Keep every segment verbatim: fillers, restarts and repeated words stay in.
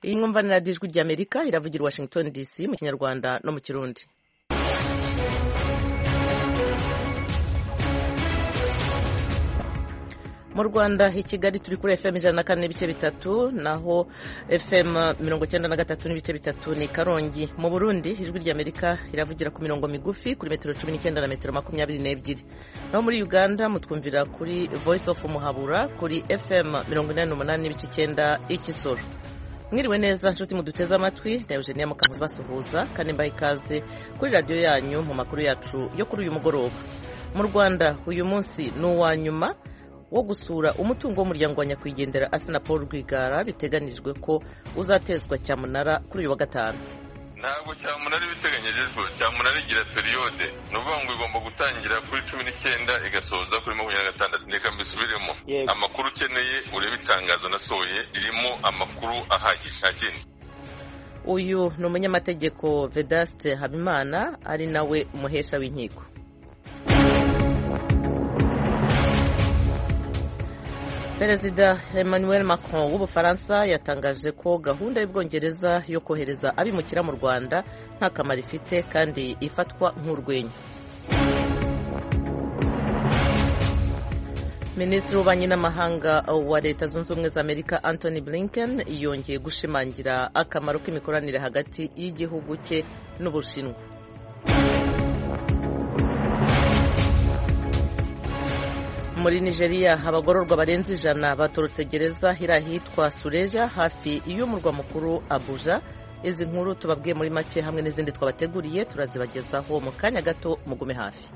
iyi mwumvanira ijwi ry'Amerika iravugira Washington D C mu Kinyarwanda no mu Kirundi. Mu Rwanda i Kigali turi kuri F M ijana na kane n'ibice bitatu, naho F M mirongo icyenda na gatatu n'ibice bitatu ni Karongi. Mu Burundi ijwi ry'Amerika iravugira ku mirongo migufi kuri metero cumi n'icyenda na metero makumyabiri n'ebyiri. Naho muri Uganda mutwumvira kuri Voice of Muhabura kuri F M mirongo inani n'umunani n'ibice icyenda i Kisoro. Mwiriwe neza nshuti muduteze amatwi, na Eugenia Mukamuzi basuhuza kandi mbaye ikaze kuri radio yanyu mu makuru yacu yo kuri uyu mugoroba. Mu Rwanda uyu munsi ni uwa nyuma wo gusura umutungo w'umuryango wa nyakwigendera Asina Paul Rwigara biteganijwe ko uzatezwa cyamunara kuri uyu wa gatanu. Ntabwo cyamunara biteganyijwe, cyamunara igira periode, nuvuga ngo igomba gutangira kuri cumi n'icyenda igasoza kuri makumyabiri na gatandatu. Reka mbisubiremo, amakuru ukeneye urebe itangazo nasohoye ririmo amakuru ahagije agenda. Uyu ni umunyamategeko Vedaste Habimana ari nawe umuhesha w'inkiko. Perezida Emmanuel Macron w'Ubufaransa yatangaje ko gahunda y'Ubwongereza yo kohereza abimukira mu Rwanda nta kamaro ifite kandi ifatwa nk'urwenya. Minisitiri w'Ububanyi n'Amahanga wa Leta Zunze Ubumwe za Amerika Anthony Blinken yongeye gushimangira akamaro k'imikoranire hagati y'igihugu cye n'Ubushinwa. Muri Nigeria abagororwa barenze ijana batorotse gereza irahitwa Suleja hafi y'umurwa mukuru Abuja. Izi nkuru tubabwiye muri make hamwe n'izindi twabateguriye turazibagezaho mu kanya gato, mugume hafi.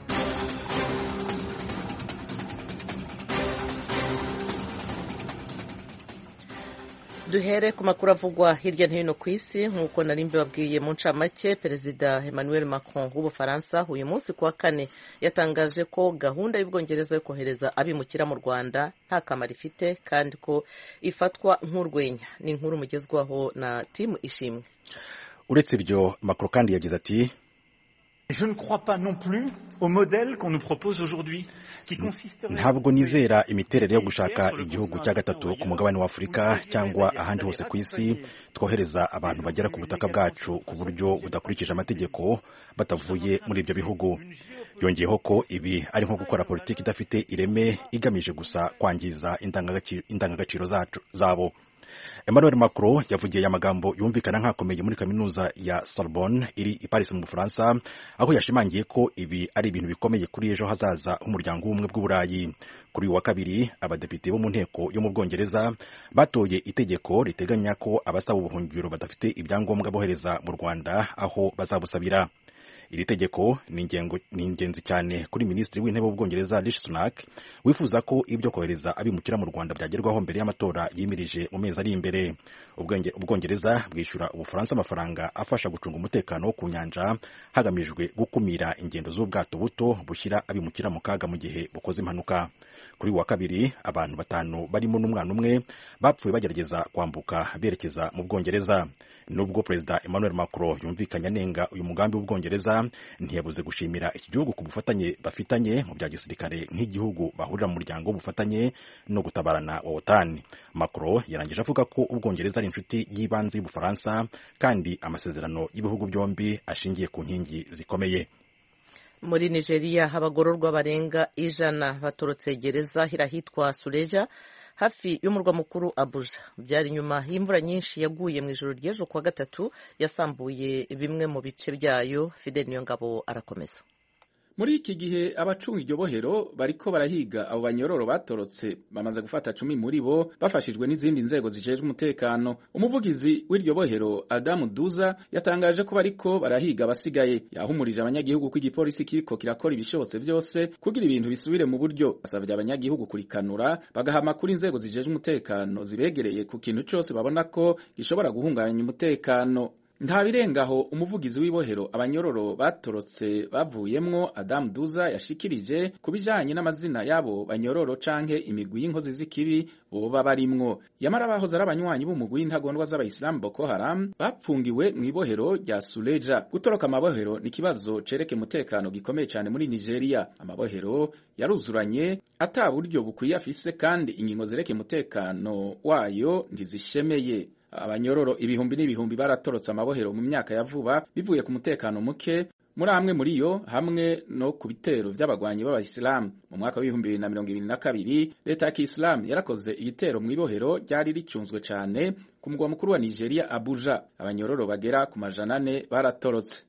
Duhere ku makuru avugwa hirya no hino ku isi. Nk'uko nari mbibabwiye mu ncamake, Perezida Emmanuel Macron w'Ubufaransa uyu munsi kuwa kane yatangaje ko gahunda y'Ubwongereza yo kohereza abimukira mu Rwanda nta kamaro ifite kandi ko ifatwa nk'urwenya. Ni inkuru mugezwaho na Tim Ishimwe. Uretse ibyo, Macron kandi yagize ati: Je ne crois pas non plus au modèle qu'on nous propose aujourd'hui qui consiste ntabwo nizera imiterere yo gushaka igihugu cya gatatu ku mugabane wa Afurika cyangwa ahandi hose ku isi twohereza abantu bagera ku butaka bwacu ku buryo budakurikije amategeko batavuye muri ibyo bihugu. Yongeyeho ko ibi ari nko gukora politiki idafite ireme igamije gusa kwangiza indangagaciro zabo. Emmanuel Macron yavugiye amagambo yumvikana nk'akomeye muri kaminuza ya Sorbonne iri i Paris mu Bufaransa, aho yashimangiye ko ibi ari ibintu bikomeye kuri ejo hazaza h'umuryango w'ubumwe bw'Uburayi. Kuri uyu wa kabiri abadepite bo mu nteko yo mu Bwongereza batoye itegeko riteganya ko abasaba ubuhungiro badafite ibyangombwa bohereza mu Rwanda aho bazabusabira. Iri tegeko ni ingenzi cyane kuri Minisitiri w'Intebe w'Ubwongereza Rishi Sunak wifuza ko ibyo kohereza abimukira mu Rwanda byagerwaho mbere y'amatora yimirije mu mezi ari imbere. Ubwongereza bwishyura Ubufaransa amafaranga afasha gucunga umutekano wo ku nyanja hagamijwe gukumira ingendo z'ubwato buto bushyira abimukira mu kaga mu gihe bukoze impanuka. Kuri wa kabiri abantu batanu barimo n'umwana umwe bapfuye bagerageza kwambuka berekeza mu Bwongereza. Nubwo Perezida Emmanuel Macron yumvikanye anenga uyu mugambi w'Ubwongereza, ntiyabuze gushimira iki gihugu ku bufatanye bafitanye mu bya gisirikare nk'igihugu bahurira mu muryango w'ubufatanye no gutabarana wa OTAN. Macron yarangije avuga ko Ubwongereza ari inshuti y'ibanze y'Ubufaransa kandi amasezerano y'ibihugu byombi ashingiye ku nkingi zikomeye. Muri Nigeria abagororwa barenga ijana batorotse gereza irahitwa Suleja hafi y'umurwa mukuru Abuja. Byari nyuma y'imvura nyinshi yaguye mu ijoro ry'ejo kuwa gatatu yasambuye bimwe mu bice byayo. Fidel Niyongabo arakomeza. Muri iki gihe abacunga iryo bohero bariko barahiga abo banyororo batorotse, bamaze gufata cumi muri bo bafashijwe n'izindi nzego zijejwe umutekano. Umuvugizi w'iryo bohero Adamu Duza yatangaje ko bariko barahiga abasigaye. Yahumurije abanyagihugu ko igipolisi kiriko kirakora ibishobotse vyose kugira ibintu bisubire mu buryo. Basavye abanyagihugu kurikanura bagahama kuri inzego zijejwe umutekano zibegereye ku kintu cose babona ko gishobora guhungabanya umutekano. Nta birengaho umuvugizi w'ibohero abanyororo batorotse bavuyemwo Adam Duza yashikirije kubijanye n'amazina yabo banyororo canke imigwi y'inkozi z'ikibi boba barimwo. Yamara bahoze ari abanywanyi b'umugwi w'intagondwa z'abayisilamu Boko Haram bapfungiwe mw'ibohero rya Suleja. Gutoroka amabohero ni kibazo cereke umutekano gikomeye cyane muri Nigeria. Amabohero yaruzuranye ata buryo bukwiye afise kandi ingingo zereke umutekano wayo ntizishemeye. abanyororo ibihumbi n'ibihumbi baratorotse amabohero mu myaka ya vuba bivuye ku mutekano muke muri amwe muri yo hamwe no ku bitero vy'abagwanyi b'abayisilamu. Mu mwaka w'ibihumbi bibiri na mirongo ibiri na kabiri leta ya Kiislamu yarakoze igitero mw'ibohero ryari ricunzwe cane ku mugwa mukuru wa Nigeria Abuja. Abanyororo bagera ku majana ane baratorotse.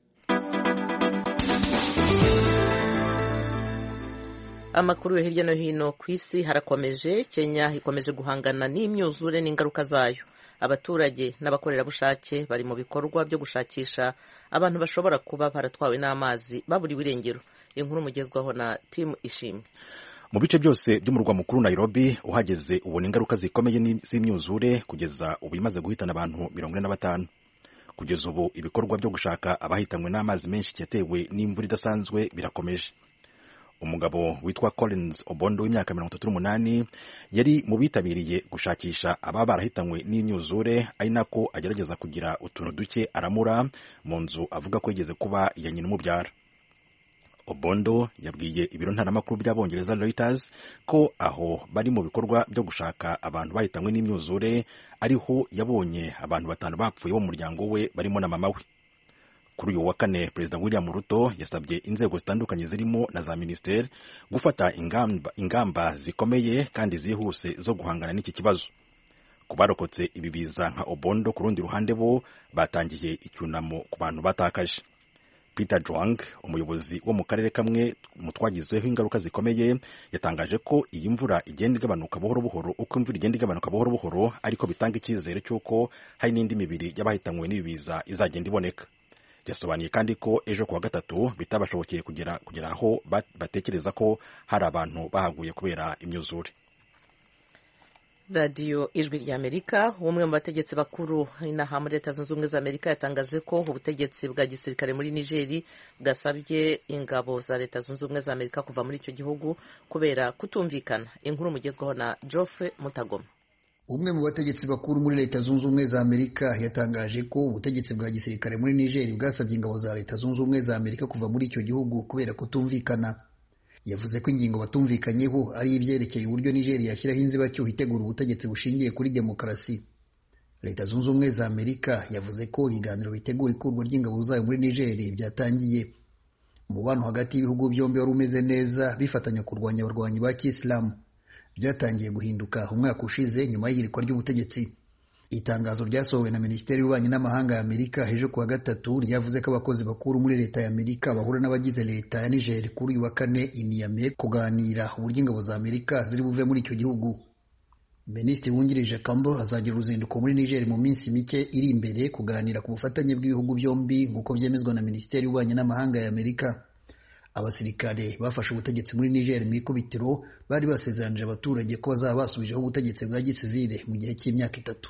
Amakuru yo hirya no hino ku isi harakomeje. Kenya ikomeje guhangana n'imyuzure n'ingaruka zayo. Abaturage n'abakorerabushake bari mu bikorwa byo gushakisha abantu bashobora kuba baratwawe n'amazi baburiwe irengero. Inkuru mugezwaho na Tim Ishimwe. Mu bice byose by'umurwa mukuru Nairobi uhageze ubona ingaruka zikomeye z'imyuzure kugeza ubu imaze guhitana abantu mirongo ine na batanu. Kugeza ubu ibikorwa byo gushaka abahitanywe n'amazi menshi cyatewe n'imvura idasanzwe birakomeje. Umugabo witwa Collins Obondo w'imyaka mirongo itatu n'umunani yari mu bitabiriye gushakisha ababa barahitanywe n'imyuzure, ari nako agerageza kugira utuntu duke aramura mu nzu avuga ko yigeze kuba iya nyina umubyara. Obondo yabwiye ibiro ntaramakuru by'Abongereza Reuters ko aho bari mu bikorwa byo gushaka abantu bahitanywe n'imyuzure ariho yabonye abantu batanu bapfuye bo mu muryango we barimo na mama we. Kuri uyu wa kane Perezida William Ruto yasabye inzego zitandukanye zirimo na za ministeri gufata ingamba, ingamba zikomeye kandi zihuse zo guhangana n'iki kibazo. Ku barokotse ibi biza nka Obondo ku rundi ruhande bo batangiye icyunamo ku bantu batakaje. Peter Jwang, umuyobozi wo mu karere kamwe mu twagizeho ingaruka zikomeye, yatangaje ko iyi mvura igenda igabanuka buhoro buhoro. Uko imvura igenda igabanuka buhoro buhoro ariko bitanga icyizere cy'uko hari n'indi mibiri y'abahitanywe n'ibiza izagenda iboneka. Yasobanuye kandi ko ejo kuwa gatatu bitabashobokeye kugera kugera aho batekereza ko hari abantu bahaguye kubera imyuzure. Radio Ijwi ry'Amerika, umwe mu bategetsi bakuru inaha muri Leta Zunze Ubumwe za Amerika, yatangaje ko ubutegetsi bwa gisirikare muri Niger bwasabye ingabo za Leta Zunze Ubumwe za Amerika kuva muri icyo gihugu kubera kutumvikana. Inkuru mugezwaho na Geoffrey Mutagoma. Umwe mu bategetsi bakuru muri Leta Zunze Ubumwe za Amerika yatangaje ko ubutegetsi bwa gisirikare muri Niger bwasabye ingabo za Leta Zunze Ubumwe za Amerika kuva muri icyo gihugu kubera kutumvikana. Yavuze ko ingingo batumvikanyeho ari ibyerekeye uburyo Niger yashyiraho inzibacyuho itegura ubutegetsi bushingiye kuri demokarasi. Leta Zunze Ubumwe za Amerika yavuze ko ibiganiro bitegura ikurwa ry'ingabo zayo muri Niger byatangiye. Umubano hagati y'ibihugu byombi wari umeze neza bifatanya kurwanya abarwanyi ba Kisilamu. Byatangiye guhinduka umwaka ushize nyuma y'irikwa ry'ubutegetsi. Itangazo ryasohowe na Minisiteri y'Ububanyi n'Amahanga ya Amerika ejo kuwa gatatu ryavuze ko abakozi bakuru muri leta ya Amerika bahura n'abagize leta ya Niger kuri uyu wa kane i Niamey kuganira uburyo ingabo za Amerika ziri buve muri icyo gihugu. Minisitiri wungirije Kambo azagira uruzinduko muri Niger mu minsi mike iri imbere kuganira ku bufatanye bw'ibihugu byombi nk'uko byemezwa na Minisiteri y'Ububanyi n'Amahanga ya Amerika. Abasirikare bafashe ubutegetsi muri Niger mu ikubitiro bari basezeranije abaturage ko bazaba basubijeho ubutegetsi bwa gisivile mu gihe cy'imyaka itatu.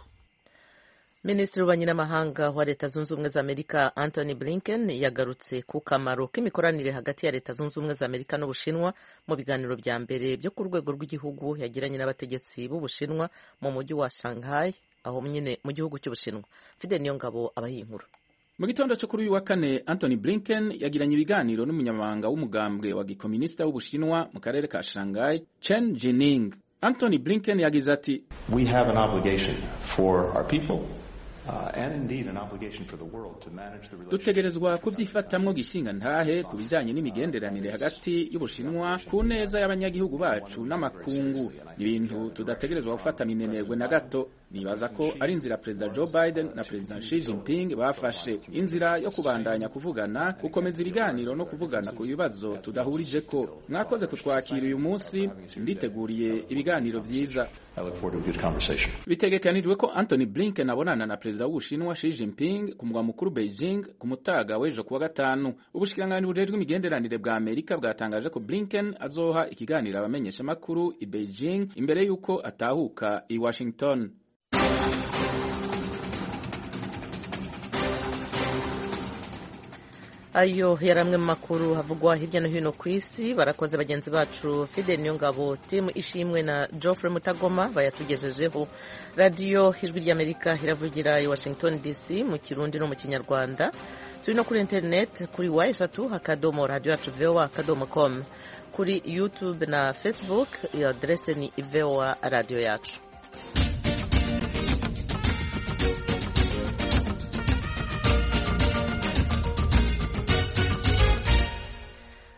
Minisitiri w'Ububanyi n'Amahanga wa Leta Zunze Ubumwe za Amerika Anthony Blinken yagarutse ku kamaro k'imikoranire hagati ya Leta Zunze Ubumwe za Amerika n'Ubushinwa mu biganiro bya mbere byo ku rwego rw'igihugu yagiranye n'abategetsi b'Ubushinwa mu mujyi wa Shanghai aho nyine mu gihugu cy'Ubushinwa. Fidel Niyongabo abayinkuru. Mu gitondo cyo kuri uyu wa kane Anthony Blinken yagiranye ibiganiro n'umunyamabanga w'umugambwe wa gikomunista w'Ubushinwa mu karere ka Shanghai, Chen Jining. Anthony Blinken yagize ati, "We have an obligation for our people Uh, and indeed an obligation for the world to manage the relationship." Dutegerezwa kuvyifatamwo gishinga ntahe ku bijanye n'imigenderanire hagati y'Ubushinwa ku neza y'abanyagihugu bacu n'amakungu. Ibintu tudategerezwa gufata minenegwe na gato. Nibaza ko ari inzira Perezida Joe Biden na Perezida Xi Jinping bafashe, inzira yo kubandanya kuvugana, gukomeza ibiganiro no kuvugana ku bibazo tudahurije ko. Mwakoze kutwakira uyu munsi, nditeguriye ibiganiro vyiza. I look forward to a good conversation. Bitegekanijwe ko Anthony Blinken abonana na Perezida w'Ubushinwa Xi Jinping ku mugwa mukuru Beijing ku mutaga w'ejo kuwa gatanu. Ubushikiranganji bujejwe imigenderanire bwa Amerika bwatangaje ko Blinken azoha ikiganiro abamenyesha makuru i Beijing imbere yuko atahuka i Washington. Ayo yaramwe mu makuru havugwa hirya no hino ku isi. Barakoze bagenzi bacu Fidel Niyongabo, Tim Ishimwe na Geoffrey Mutagoma bayatugejejeho. Radio Ijwi ry'Amerika iravugira i Washington D C mu Kirundi no mu Kinyarwanda. Turi no kuri internet kuri wa eshatu akadomo radio yacu v o a akadomo com, kuri YouTube na Facebook adresse ni v o a radio yacu.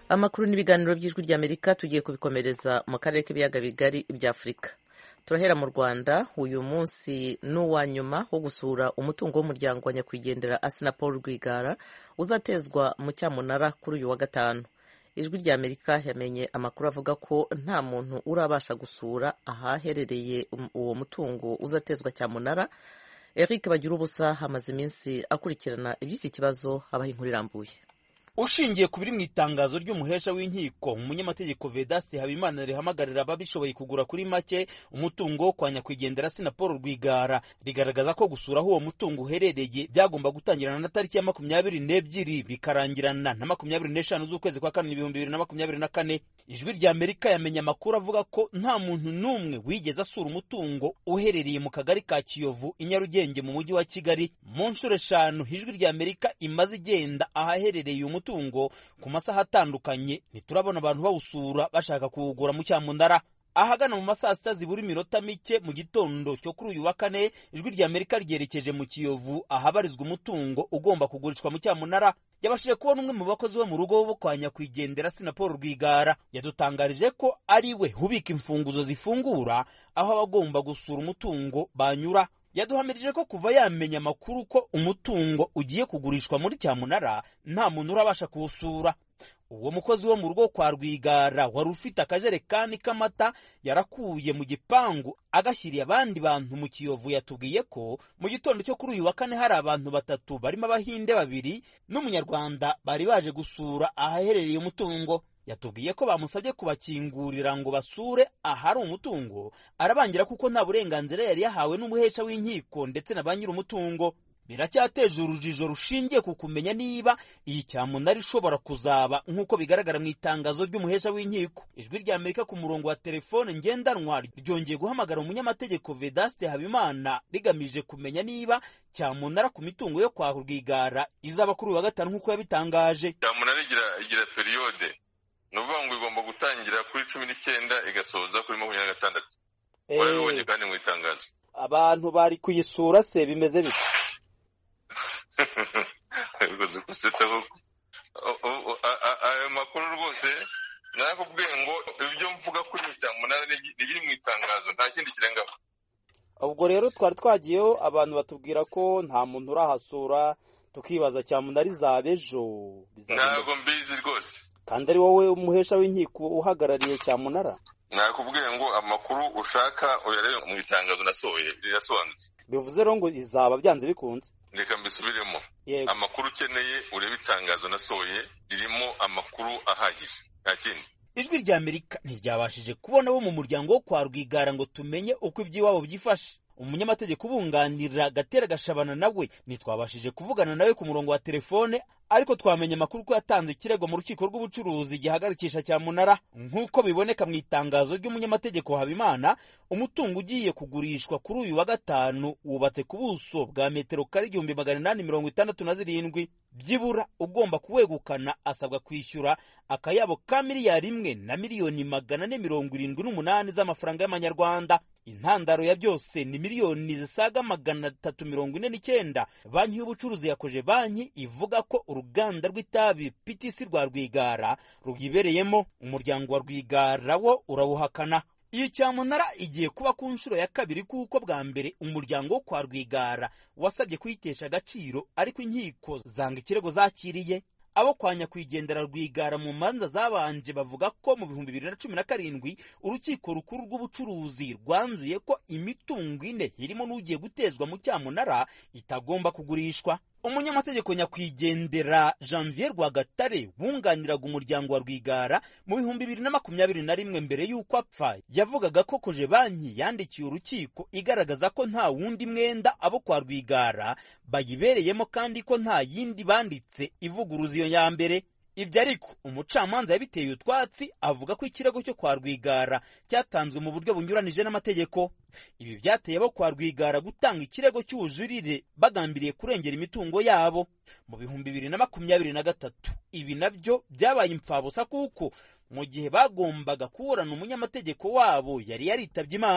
amakuru n'ibiganiro by'ijwi ry'Amerika tugiye kubikomereza mu karere k'ibiyaga bigari bya Afurika. Turahera mu Rwanda. Uyu munsi n'uwa nyuma wo gusura umutungo w'umuryango wa nyakwigendera Assinapol Paul Rwigara uzatezwa mu cyamunara kuri uyu wa gatanu. Ijwi ry'Amerika yamenye amakuru avuga ko nta muntu urabasha gusura ahaherereye uwo mutungo uzatezwa cyamunara. Eric Bagirubusa hamaze iminsi akurikirana iby'iki kibazo, abaha inkuru irambuye. Ushingiye ku biri mu itangazo ry'umuhesha w'inkiko, umunyamategeko Vedaste Habimana rihamagarira ababishoboye kugura kuri make umutungo wo kwa nyakwigendera Assinapol Paul Rwigara, rigaragaza ko gusura aho uwo mutungo uherereye byagomba gutangirana na tariki ya makumyabiri n'ebyiri bikarangirana na makumyabiri n'eshanu z'ukwezi kwa kane ibihumbi bibiri na makumyabiri na kane. Ijwi ry'Amerika yamenye amakuru avuga ko nta muntu n'umwe wigeze asura umutungo uherereye mu kagari ka Kiyovu i Nyarugenge mu mujyi wa Kigali. Mu nshuro eshanu Ijwi ry'Amerika imaze igenda ahaherereye umutungo tungo ku masaha atandukanye, ntiturabona abantu bawusura bashaka kuwugura mu cyamunara. Ahagana mu masaha sita zibura iminota mike mu gitondo cyo kuri uyu wa kane, Ijwi ry'Amerika ryerekeje mu Kiyovu ahabarizwa umutungo ugomba kugurishwa mu cyamunara. Yabashije kubona umwe mu bakozi bo mu rugo bo kwa nyakwigendera Assinapol Paul Rwigara, yadutangarije ko ari we hubika imfunguzo zifungura aho abagomba gusura umutungo banyura. Yaduhamirije ko kuva yamenya amakuru ko umutungo ugiye kugurishwa muri cyamunara nta muntu urabasha kuwusura. Uwo mukozi wo mu rugo kwa Rwigara wari ufite akajerekani k'amata yarakuye mu gipangu agashyiriye abandi bantu mu Kiyovu, yatubwiye ko mu gitondo cyo kuri uyu wa kane hari abantu batatu barimo abahinde babiri n'umunyarwanda bari baje gusura ahaherereye umutungo. Yatubwiye ko bamusabye kubakingurira ngo basure ahari umutungo, arabangira kuko nta burenganzira yari yahawe n'umuhesha w'inkiko ndetse na ba nyiri umutungo. Biracyateje urujijo rushingiye ku kumenya niba iyi cyamunara ishobora kuzaba nk'uko bigaragara mu itangazo ry'umuhesha w'inkiko. Ijwi ry'Amerika ku murongo wa telefone ngendanwa ryongeye guhamagara umunyamategeko Vedaste Habimana rigamije kumenya niba cyamunara ku mitungo yo kwa Rwigara izaba kuri uyu wa gatanu nk'uko yabitangaje. Cyamunara igira igira periode, ni ukuvuga ngo igomba gutangira kuri cumi n'icyenda igasoza kuri makumyabiri na gatandatu. Warabibonye kandi mu itangazo. Abantu bari kuyisura se bimeze bite? Bigoze gusetsa koko. Ayo makuru rwose nakubwiye ngo ibyo mvuga kuri cyamunara biri mu itangazo, nta kindi kirengaho. Ubwo rero twari twagiyeho abantu batubwira ko nta muntu urahasura, tukibaza cyamunara izaba ejo. Ntabwo mbizi rwose. Kandi ari wowe umuhesha w'inkiko uhagarariye cyamunara? Nakubwiye ngo amakuru ushaka uyarebe mu itangazo nasohoye rirasobanutse. Bivuze rero ngo izaba byanze bikunze. Reka mbisubiremo. Amakuru ukeneye urebe itangazo nasohoye ririmo amakuru ahagije, nta kindi. Ijwi ry'Amerika ntiryabashije kubona bo mu muryango wo kwa Rwigara ngo tumenye uko iby'iwabo byifashe. Umunyamategeko ubunganira Gatera Gashabana nawe ntitwabashije kuvugana nawe ku murongo wa telefone, ariko twamenye amakuru ko yatanze ikirego mu rukiko rw'ubucuruzi gihagarikisha cyamunara. Nk'uko biboneka mu itangazo ry'umunyamategeko Habimana, umutungo ugiye kugurishwa kuri uyu wa gatanu wubatse ku buso bwa metero kare igihumbi magana inani mirongo itandatu na zirindwi. Byibura ugomba kuwegukana asabwa kwishyura akayabo ka miliyari imwe na miliyoni magana ane mirongo irindwi n'umunani z'amafaranga y'amanyarwanda. Intandaro ya byose ni miliyoni zisaga magana atatu mirongo ine n'icyenda banki y'ubucuruzi yakoje banki ivuga ko uruganda rw'itabi P T C rwa Rwigara rugibereyemo. Umuryango wa Rwigara wo urawuhakana. Iyi cyamunara igiye kuba ku nshuro ya kabiri kuko bwa mbere umuryango wo kwa Rwigara wasabye kuyitesha agaciro, ariko inkiko zanga ikirego zakiriye. Abo kwa nyakwigendera Rwigara mu manza zabanje bavuga ko mu bihumbi bibiri na cumi na karindwi urukiko rukuru rw'ubucuruzi rwanzuye ko imitungo ine irimo n'ugiye gutezwa mu cyamunara itagomba kugurishwa. Umunyamategeko nyakwigendera Janvier Rwagatare wunganiraga umuryango wa Rwigara mu bihumbi bibiri na makumyabiri na rimwe mbere y'uko apfa, yavugaga ko koje banki yandikiye urukiko igaragaza ko nta wundi mwenda abo kwa Rwigara bayibereyemo kandi ko nta yindi banditse ivuguruza iyo ya mbere. Ibyo ariko umucamanza yabiteye utwatsi, avuga ko ikirego cyo kwa Rwigara cyatanzwe mu buryo bunyuranije n'amategeko. Ibi byateye abo kwa Rwigara gutanga ikirego cy'ubujurire bagambiriye kurengera imitungo yabo. Mu bihumbi bibiri na makumyabiri na gatatu ibi nabyo byabaye impfabusa kuko mu gihe bagombaga kuburana umunyamategeko wabo yari yaritabye Imana.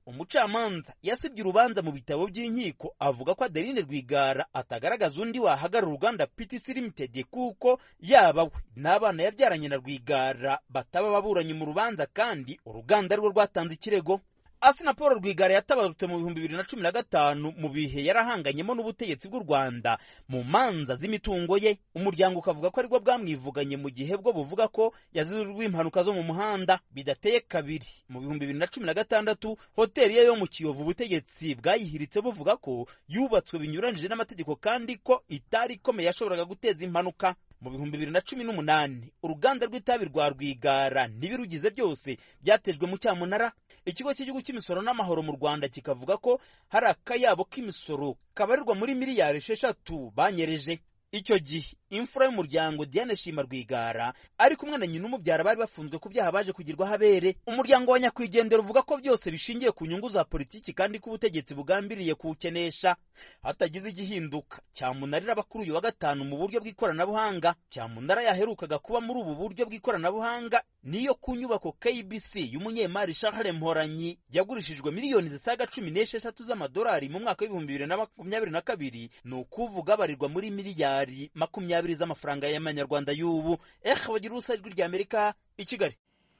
umucamanza yasibye urubanza mu bitabo by'inkiko avuga ko Adeline Rwigara atagaragaza undi wahagarara uruganda P T C Limited kuko yaba we n'abana yabyaranye na Rwigara bataba baburanye mu rubanza kandi uruganda rwo rwatanze ikirego. Assinapol Rwigara yatabarutse mu bihumbi bibiri na cumi na gatanu mu bihe yarahanganyemo n'ubutegetsi bw'u Rwanda mu manza z'imitungo ye. Umuryango ukavuga ko aribwo bwamwivuganye mu gihe bwo buvuga ko yazizwe impanuka zo mu muhanda bidateye kabiri. Mu bihumbi bibiri na cumi na gatandatu hoteli ye yo mu Kiyovu ubutegetsi bwayihiritse buvuga ko yubatswe binyuranije n'amategeko kandi ko itari ikomeye yashoboraga guteza impanuka. Mu bihumbi bibiri na cumi n'umunani uruganda rw'itabi rwa Rwigara ntibirugize byose byatejwe mu cyamunara. Ikigo cy'igihugu cy'imisoro n'amahoro mu Rwanda kikavuga ko hari akayabo k'imisoro kabarirwa muri miliyari esheshatu banyereje. Icyo gihe imfura y'umuryango Diane Shima Rwigara ari kumwe na nyina umubyara bari bafunzwe ku byaha baje kugirwa habere. Umuryango wa nyakwigendera uvuga ko byose bishingiye ku nyungu za politiki kandi ko ubutegetsi bugambiriye kuwukenesha. Hatagize igihinduka cyamunarira abakuru uyu wa gatanu mu buryo bw'ikoranabuhanga. Cyamunara yaherukaga kuba muri ubu buryo bw'ikoranabuhanga niyo ku nyubako K B C y'umunyemari Charles Mporanyi yagurishijwe miliyoni zisaga cumi n'esheshatu z'amadolari mu mwaka w'ibihumbi bibiri na makumyabiri na kabiri, ni ukuvuga barirwa muri miliyari makumyabiri z'amafaranga y'amanyarwanda y'ubu. Eh bagira urusa ijwi ry'Amerika i Kigali.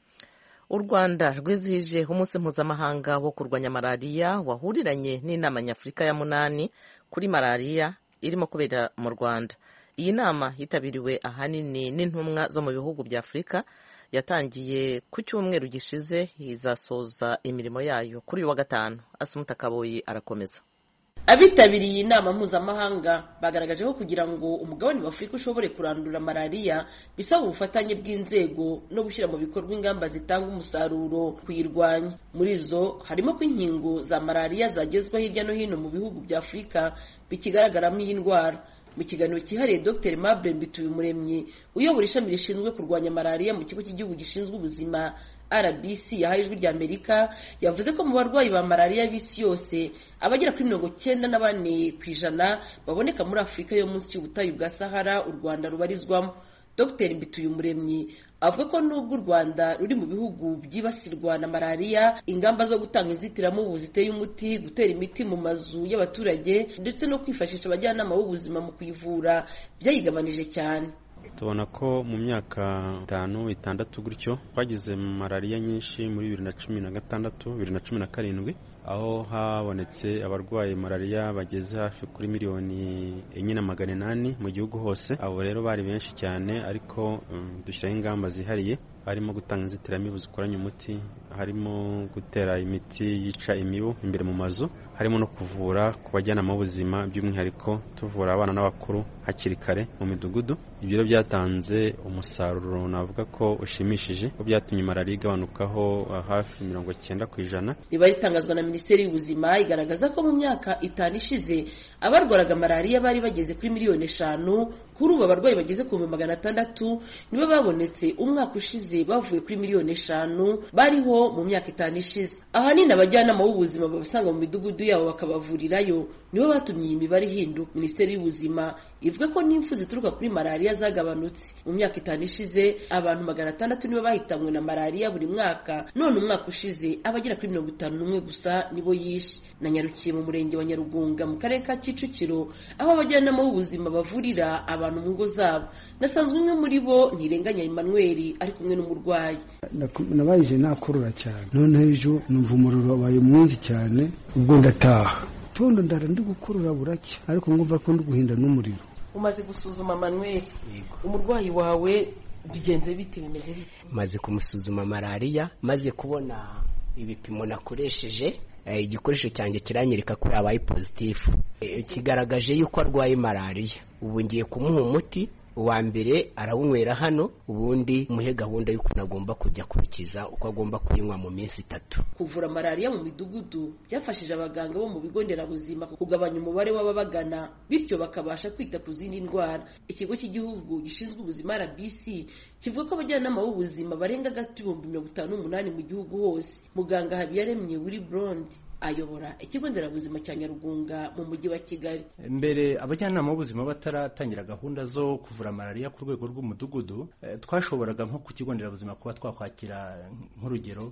U Rwanda rwizihije umunsi mpuzamahanga wo kurwanya malariya wahuriranye n'inama nyafurika ya munani kuri malariya irimo kubera mu Rwanda. Iyi nama yitabiriwe ahanini n'intumwa zo mu bihugu bya Afurika, yatangiye ku cyumweru gishize, izasoza imirimo yayo kuri uyu wa gatanu. Asumuta Kaboyi arakomeza. Abitabiriye inama mpuzamahanga bagaragaje ko kugira ngo umugabane wa Afurika ushobore kurandura malariya bisaba ubufatanye bw'inzego no gushyira mu bikorwa ingamba zitanga umusaruro kuyirwanya. Muri zo harimo ko inkingo za malariya zagezwa hirya no hino mu bihugu bya Afurika bikigaragaramo iyi ndwara. Mu kiganiro cyihariye Dr Mabure Mbituyumuremyi uyobora ishami rishinzwe kurwanya malariya mu kigo cy'igihugu gishinzwe ubuzima R B C yahaye ijwi ry'Amerika yavuze ko mu barwayi ba malariya b'isi yose abagera kuri mirongo cyenda na bane ku ijana baboneka muri Afurika yo munsi y'ubutayu bwa Sahara u Rwanda rubarizwamo. Dr Mbituyumuremyi avuga ko nubwo u Rwanda ruri mu bihugu byibasirwa na malariya, ingamba zo gutanga inzitiramubu ziteye umuti, gutera imiti mu mazu y'abaturage ndetse no kwifashisha abajyanama b'ubuzima mu kuyivura byayigabanije cyane. Tubona ko mu myaka itanu itandatu gutyo twagize malariya nyinshi muri bibiri na cumi na gatandatu bibiri na cumi na karindwi, aho habonetse abarwaye malariya bageze hafi kuri miliyoni enye na magana inani mu gihugu hose. Abo rero bari benshi cyane, ariko um, dushyiraho ingamba zihariye, harimo gutanga inzitiramibu zikoranye umuti, harimo gutera imiti yica imibu imbere mu mazu, harimo no kuvura ku bajyanama b'ubuzima, by'umwihariko tuvura abana n'abakuru hakiri kare mu midugudu. Ibyo byatanze umusaruro navuga ko ushimishije, ko byatumye malariya igabanukaho hafi mirongo cyenda ku ijana. Riba ritangazwa na Minisiteri y'Ubuzima igaragaza ko mu myaka itanu ishize abarwaraga malariya bari bageze kuri miliyoni eshanu, kuri ubu abarwayi bageze ku bihumbi magana atandatu nibo babonetse umwaka ushize bavuye kuri miliyoni eshanu bariho mu myaka itanu ishize. Ahanini abajyanama b'ubuzima babasanga mu midugudu yabo bakabavurirayo nibo batumye iyi mibare ihinduka. Minisiteri y'Ubuzima ivuga ko n'impfu zituruka kuri malariya zagabanutse. Mu myaka itanu ishize abantu magana atandatu nibo bahitanwe na malariya buri mwaka, none umwaka ushize abagera kuri mirongo itanu n'umwe gusa nibo yishe. Nanyarukiye mu murenge wa Nyarugunga mu karere ka Kicukiro, aho abajyanama b'ubuzima bavurira abantu mu ngo zabo. Nasanzwe umwe muri bo Ntirenganya Emmanuel ari kumwe n'umurwayi. Nabayije nakurura cyane, none ejo numva umuriro wabaye mwinshi cyane, ubwo ndataha tondo ndara ndi gukurura burake, ariko ngumva ko ndi guhinda n'umuriro. Umaze gusuzuma Manuel, umurwayi wawe bigenze bite, bimeze bite? Maze kumusuzuma malariya, maze kubona ibipimo nakoresheje, igikoresho cyanjye kiranyereka ko yabaye positive, kigaragaje yuko arwaye malariya. Ubu ngiye kumuha umuti, uwa mbere arawunywera hano, ubundi muhe gahunda y'uko nagomba kujya kurikiza uko agomba kuyinywa mu minsi itatu. Kuvura malariya mu midugudu byafashije abaganga bo mu bigo nderabuzima kugabanya umubare w'ababagana, bityo bakabasha kwita ku zindi ndwara. Ikigo cy'igihugu gishinzwe ubuzima R B C kivuga ko abajyanama b'ubuzima barenga gato ibihumbi mirongo itanu n'umunani mu gihugu hose. Muganga Habiyaremye Willy Brond ayobora ikigo nderabuzima cya Nyarugunga mu mujyi wa Kigali. Mbere abajyanama b'ubuzima bataratangira gahunda zo kuvura malariya ku rwego rw'umudugudu, twashoboraga nko ku kigo nderabuzima kuba twakwakira nk'urugero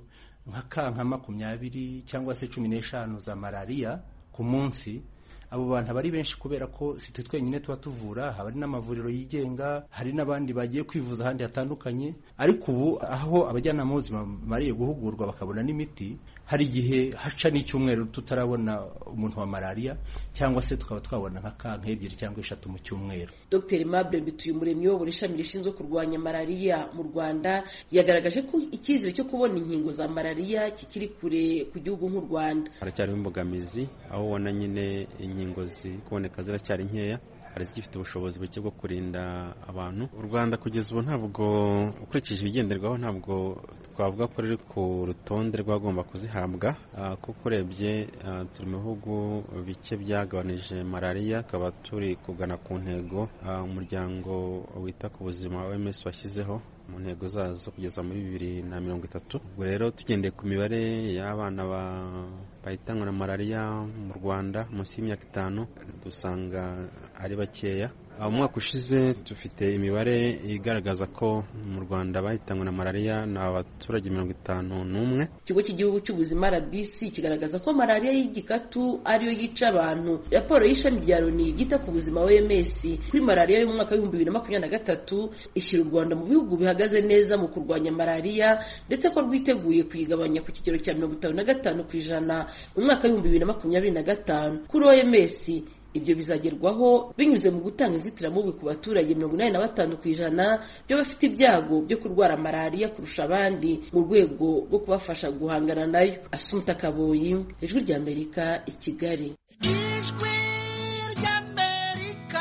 nka ka nka makumyabiri cyangwa se cumi n'eshanu za malariya ku munsi, abo bantu bari benshi kubera ko si twe twenyine tuba tuvura, hari n'amavuriro yigenga, hari n'abandi bagiye kwivuza ahandi hatandukanye. Ariko ubu aho abajyanama b'ubuzima bamariye guhugurwa bakabona n'imiti, hari igihe haca n'icyumweru tutarabona umuntu wa malariya, cyangwa se tukaba twabona nka kanka ebyiri cyangwa eshatu mu cyumweru. Dr Mable Mbituyumuremyi uyobora ishami rishinzwe kurwanya malariya mu Rwanda yagaragaje ko icyizere cyo kubona inkingo za malariya kikiri kure ku gihugu nk'u Rwanda. Haracyariho imbogamizi, aho ubona nyine inkingo zikuboneka ziracyari nkeya, hari zigifite ubushobozi buke bwo kurinda abantu. U Rwanda kugeza ubu ntabwo, ukurikije ibigenderwaho, ntabwo twavuga ko riri ku rutonde rwagomba kuzihabwa, kuko urebye turi mu bihugu bike byagabanije malariya, tukaba turi kugana ku ntego umuryango wita ku buzima O M S washyizeho mu ntego zazo kugeza muri bibiri na mirongo itatu. Ubwo rero tugendeye ku mibare y'abana bahitanwa na malariya mu Rwanda munsi y'imyaka itanu, dusanga ari bakeya. Umwaka ushize dufite imibare igaragaza ko mu Rwanda bahitanwe na malariya ni abaturage mirongo itanu n'umwe. Ikigo cy'igihugu cy'ubuzima R B C kigaragaza ko malariya y'igikatu ariyo yica abantu. Raporo y'ishami rya Loni ryita ku buzima O M S kuri malariya yo mu mwaka w'ibihumbi bibiri na makumyabiri na gatatu ishyira u Rwanda mu bihugu bihagaze neza mu kurwanya malariya, ndetse ko rwiteguye kuyigabanya ku kigero cya mirongo itanu na gatanu ku ijana mu mwaka w'ibihumbi bibiri na makumyabiri na gatanu. Kuri O M S ibyo bizagerwaho binyuze mu gutanga inzitiramubu ku baturage mirongo inani na batanu ku ijana by'abafite ibyago byo kurwara malariya kurusha abandi, mu rwego rwo kubafasha guhangana nayo. Asumta Kaboyi, Ijwi ry'Amerika, i Kigali. Ijwi ry'Amerika,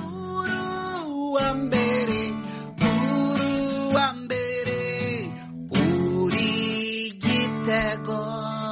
uru wa mbere, uru wa mbere, uri Gitego.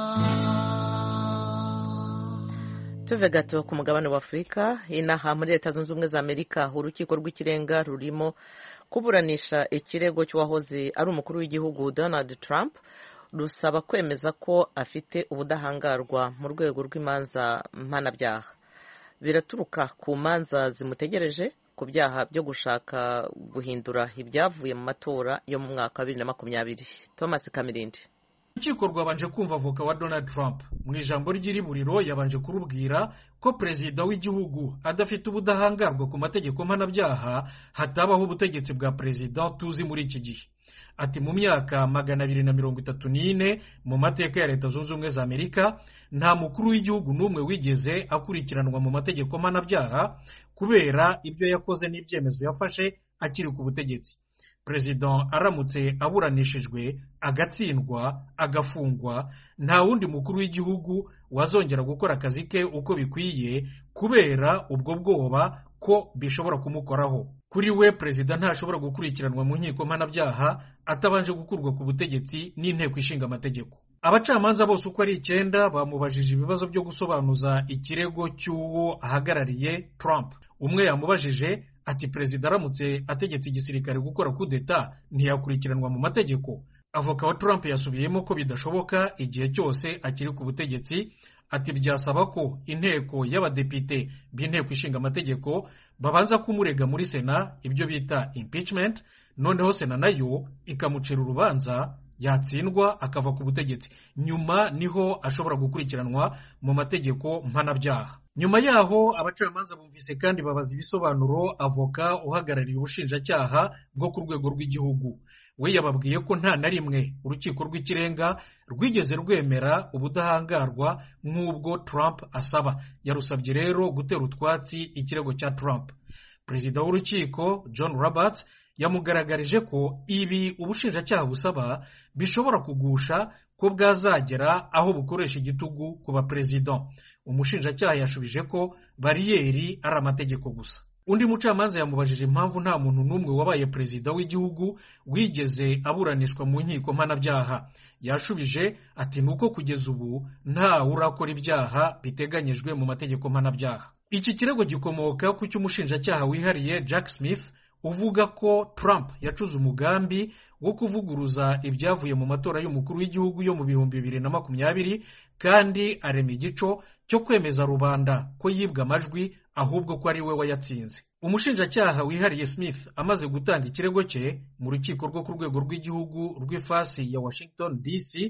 Tuve gato ku mugabane wa Afurika, inaha muri Leta Zunze Ubumwe za Amerika, urukiko rw'ikirenga rurimo kuburanisha ikirego cy'uwahoze ari umukuru w'igihugu Donald Trump rusaba kwemeza ko afite ubudahangarwa mu rwego rw'imanza mpanabyaha. Biraturuka ku manza zimutegereje ku byaha byo gushaka guhindura ibyavuye mu matora yo mu mwaka wa bibiri na makumyabiri. Thomas Kamirindi. Urukiko rwabanje kumva avoka wa Donald Trump. Mu ijambo ry'iriburiro yabanje kurubwira ko perezida w'igihugu adafite ubudahangarwa ku mategeko mpanabyaha, hatabaho ubutegetsi bwa perezida tuzi muri iki gihe. Ati mu myaka magana abiri na mirongo itatu n'ine mu mateka ya Leta Zunze Ubumwe za Amerika, nta mukuru w'igihugu n'umwe wigeze akurikiranwa mu mategeko mpanabyaha kubera ibyo yakoze n'ibyemezo yafashe akiri ku butegetsi. Perezida aramutse aburanishijwe agatsindwa agafungwa, nta wundi mukuru w'igihugu wazongera gukora akazi ke uko bikwiye kubera ubwo bwoba ko bishobora kumukoraho. Kuri we perezida ntashobora gukurikiranwa mu nkiko mpanabyaha atabanje gukurwa ku butegetsi n'inteko ishinga amategeko. Abacamanza bose uko ari icyenda bamubajije ibibazo byo gusobanuza ikirego cy'uwo ahagarariye Trump. Umwe yamubajije ati perezida aramutse ategetse igisirikare gukora kudeta ntiyakurikiranwa mu mategeko. Avoka wa Trump yasubiyemo ko bidashoboka igihe cyose akiri ku butegetsi. Ati byasaba ko inteko y'abadepite b'inteko ishinga amategeko babanza kumurega muri Sena, ibyo bita impeachment, noneho Sena nayo ikamucira urubanza, yatsindwa akava ku butegetsi, nyuma niho ashobora gukurikiranwa mu mategeko mpanabyaha. Nyuma yaho abacamanza bumvise kandi babaza ibisobanuro avoka uhagarariye ubushinjacyaha bwo ku rwego rw'igihugu. We yababwiye ko nta na rimwe urukiko rw'ikirenga rwigeze rwemera ubudahangarwa nk'ubwo Trump asaba. Yarusabye rero gutera utwatsi ikirego cya Trump. Perezida w'urukiko John Roberts yamugaragarije ko ibi ubushinjacyaha busaba bishobora kugusha ko bwazagera aho bukoresha igitugu ku baperezida. Umushinjacyaha yashubije ko bariyeri ari amategeko gusa. Undi mucamanza yamubajije impamvu nta muntu n'umwe wabaye perezida w'igihugu wigeze aburanishwa mu nkiko mpanabyaha. Yashubije ati nuko kugeza ubu nta urakora ibyaha biteganyijwe mu mategeko mpanabyaha. Iki kirego gikomoka ku cy'umushinjacyaha wihariye Jack Smith uvuga ko Trump yacuze umugambi wo kuvuguruza ibyavuye mu matora y'umukuru w'igihugu yo mu bihumbi bibiri na makumyabiri, kandi arema igico cyo kwemeza rubanda ko yibwa amajwi ahubwo ko ari we wayatsinze. Umushinjacyaha wihariye Smith amaze gutanga ikirego cye mu rukiko rwo ku rwego rw'igihugu rw'ifasi ya Washington D C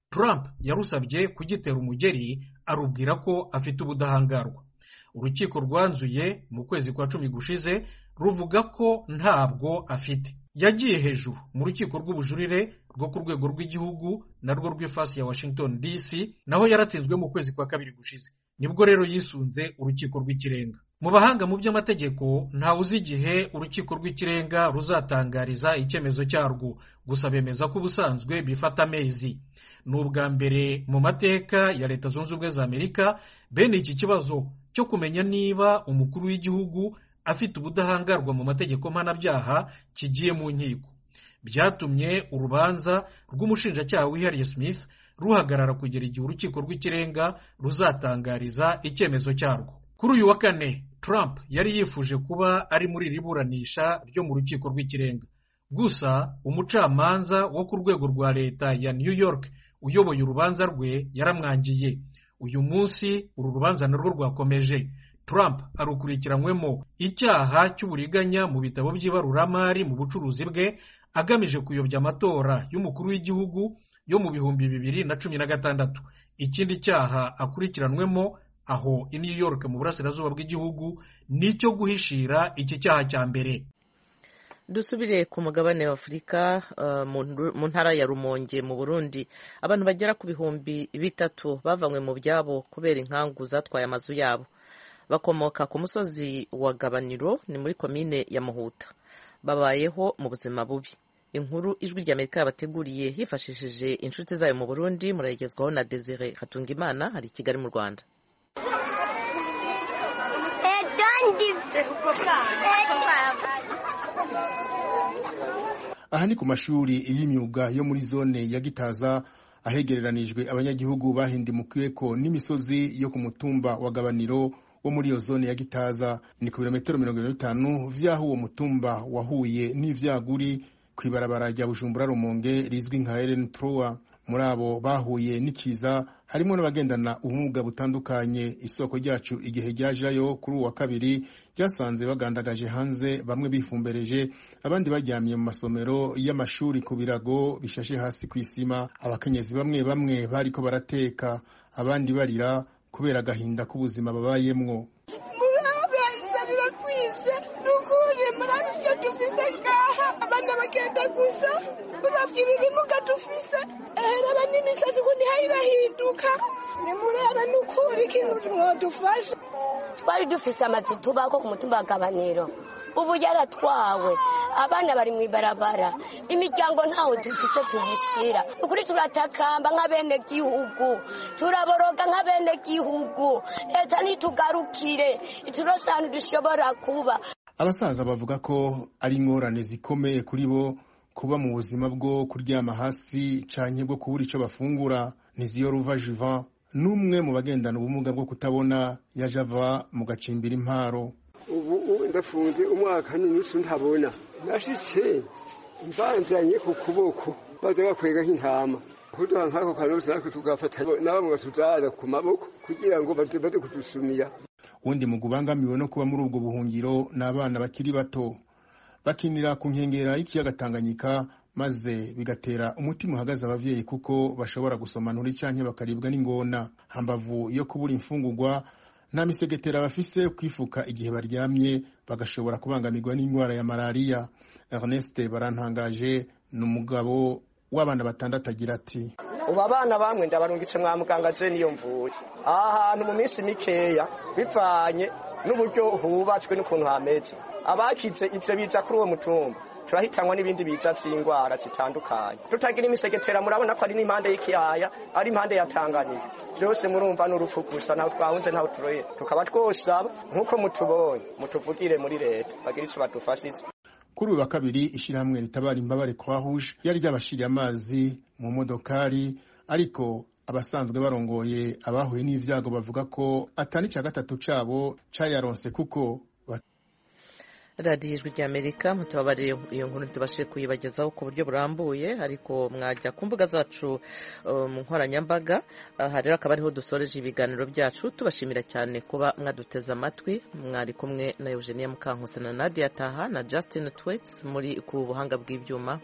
Trump yarusabye kugitera umugeri arubwira ko afite ubudahangarwa. Urukiko rwanzuye mu kwezi kwa cumi gushize ruvuga ko ntabwo afite. Yagiye hejuru mu rukiko rw'ubujurire rwo ku rwego rw'igihugu narwo rw'ifasi ya Washington D C, naho yaratsinzwe mu kwezi kwa kabiri gushize. Nibwo rero yisunze urukiko rw'ikirenga. Mu bahanga mu by'amategeko ntawe uzi igihe urukiko rw'ikirenga ruzatangariza icyemezo cyarwo, gusa bemeza ko ubusanzwe bifata amezi. Ni ubwa mbere mu mateka ya Leta Zunze Ubumwe za Amerika bene iki kibazo cyo kumenya niba umukuru w'igihugu afite ubudahangarwa mu mategeko mpanabyaha kigiye mu nkiko. Byatumye urubanza rw'umushinjacyaha wihariye Smith ruhagarara kugera igihe urukiko rw'ikirenga ruzatangariza icyemezo cyarwo. Kuri uyu wa kane Trump yari yifuje kuba ari muri iri buranisha ryo mu rukiko rw'ikirenga, gusa umucamanza wo ku rwego rwa leta ya New York uyoboye urubanza rwe yaramwangiye. Uyu munsi uru rubanza narwo rwakomeje. Trump arukurikiranywemo icyaha cy'uburiganya mu bitabo by'ibaruramari mu bucuruzi bwe agamije kuyobya amatora y'umukuru w'igihugu yo mu bihumbi bibiri na cumi na gatandatu. Ikindi cyaha akurikiranwemo aho i New York mu burasirazuba bw'igihugu nicyo guhishira iki cyaha cya mbere. Dusubire ku mugabane wa Afurika, uh, mu ntara ya Rumonge mu Burundi, abantu bagera ku bihumbi bitatu bavanywe mu byabo kubera inkangu zatwaye amazu yabo. Bakomoka ku musozi wa Gabaniro, ni muri komine ya Muhuta. Babayeho mu buzima bubi. Inkuru ijwi ry'Amerika yabateguriye hifashishije inshuti zayo mu Burundi, murayigezwaho na Desire Hatungimana hari i Kigali mu Rwanda. Aha ni ku mashuri y'imyuga yo muri zone ya Gitaza ahegereranijwe abanyagihugu bahindimukiwe ko n'imisozi yo ku mutumba wa Gabaniro wo muri iyo zone ya Gitaza. Ni ku birometero mirongo ine na bitanu vyaho uwo mutumba wahuye n'ivyaguri kwibarabara rya Bujumbura Rumonge rizwi nka Ellen Troa. Muri abo bahuye n'ikiza harimo n'abagendana ubumuga butandukanye. Isoko ryacu igihe ryajayo kuri uwa kabiri ryasanze bagandagaje hanze, bamwe bifumbereje, abandi baryamye mu masomero y'amashuri ku birago bishashe hasi ku isima. Abakenyezi bamwe bamwe bariko barateka, abandi barira kubera agahinda k'ubuzima babayemwo. Abana bagenda gusa uravye ibimuga dufise ehera n'imisazi ko ntihirahinduka nimureba n'ukuri ikintu mwodufasha. Twari dufise amazu tubako ku mutumba wa Gabaniro, ubu yaratwawe, abana bari mw'ibarabara, imiryango ntaho dufise tuyishira. Ukuri turatakamba nk'abene gihugu, turaboroga nk'abene gihugu, leta nitugarukire iturose ahantu dushobora kuba. Abasaza bavuga ko ari ingorane zikomeye kuri bo kuba mu buzima bwo kuryama hasi canke bwo kubura ico bafungura. Niziyo Ruva Juvan n'umwe mu bagendana ubumuga bwo kutabona yaje ava mu gacimbira Imparo. Ubu ndafunze umwaka n'inusu ntabona, nashitse mvanzanye ku kuboko baza bakwega nk'intama kuduha nk'ako kanosi natwe tugafata n'abamwe basuzaza ku maboko kugira ngo baze kudusumira. Wundi mu gubangamiwe no kuba muri ubwo buhungiro n'abana bakiri bato bakinira ku nkengera y'ikiyaga Tanganyika, maze bigatera umutima uhagaze abavyeyi kuko bashobora gusomanura canke bakaribwa n'ingona. Hambavu yo kubura imfungurwa nta misegetera bafise kwifuka igihe baryamye, bagashobora kubangamirwa n'indwara ya malaria. Ernest Barantangaje n'umugabo w'abana batandatu agira ati: ubu abana bamwe ndabarungitse mwa muganga je niyo mvuye aha hantu mu minsi mikeya bivanye n'uburyo hubatswe n'ukuntu hameze. Abakize ivyo biza kuri uwo mutumba turahitanwa n'ibindi biza vy'ingwara zitandukanye. Tutagira imisegetera murabona ko ari n'impande y'ikiyaya, ari impande ya Tanganyika, byose murumva n'urupfu gusa, naho twahunze naho turoye. Tukaba twosaba nkuko mutubonye mutuvugire muri leta bagira ico badufashize. Kuri uwa kabiri ishirahamwe ritabara imbabare Croix Rouge yari ryabashiriye amazi mu modokari, ariko abasanzwe barongoye abahuye n'ivyago bavuga ko atani ca gatatu cabo cayaronse kuko radiyo ijwi ry'Amerika. Mutababarire iyo nkuru tubashe kuyibagezaho ku buryo burambuye, ariko mwajya ku mbuga zacu mu nkoranyambaga. Aha rero akaba ariho dusoreje ibiganiro byacu, tubashimira cyane kuba mwaduteze amatwi. Mwari kumwe na Eugenia Mukankusi na Nadia Taha na Justin Twets muri ku buhanga bw'ibyuma.